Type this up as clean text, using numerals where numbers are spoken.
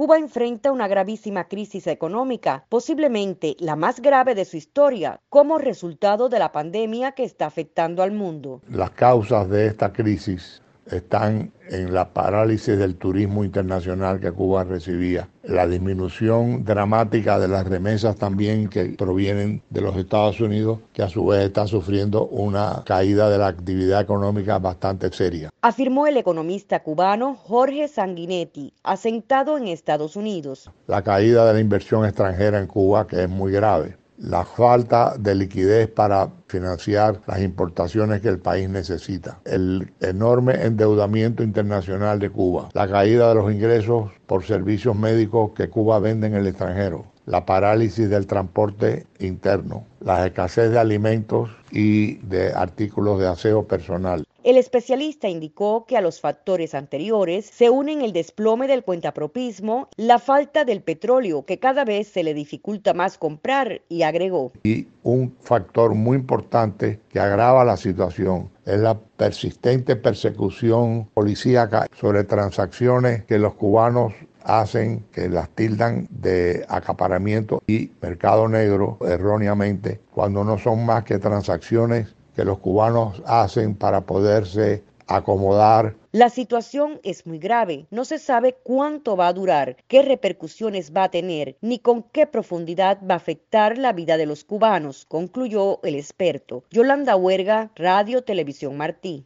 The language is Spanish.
Cuba enfrenta una gravísima crisis económica, posiblemente la más grave de su historia, como resultado de la pandemia que está afectando al mundo. Las causas de esta crisis están en la parálisis del turismo internacional que Cuba recibía, la disminución dramática de las remesas también que provienen de los Estados Unidos, que a su vez está sufriendo una caída de la actividad económica bastante seria. Afirmó el economista cubano Jorge Sanguinetti, asentado en Estados Unidos. La caída de la inversión extranjera en Cuba, que es muy grave. La falta de liquidez para financiar las importaciones que el país necesita, el enorme endeudamiento internacional de Cuba, la caída de los ingresos por servicios médicos que Cuba vende en el extranjero, la parálisis del transporte interno, la escasez de alimentos y de artículos de aseo personal. El especialista indicó que a los factores anteriores se unen el desplome del cuentapropismo, la falta del petróleo, que cada vez se le dificulta más comprar, y agregó. Y un factor muy importante que agrava la situación es la persistente persecución policíaca sobre transacciones que los cubanos hacen, que las tildan de acaparamiento y mercado negro erróneamente, cuando no son más que transacciones que los cubanos hacen para poderse acomodar. La situación es muy grave, no se sabe cuánto va a durar, qué repercusiones va a tener, ni con qué profundidad va a afectar la vida de los cubanos, concluyó el experto. Yolanda Huerga, Radio Televisión Martí.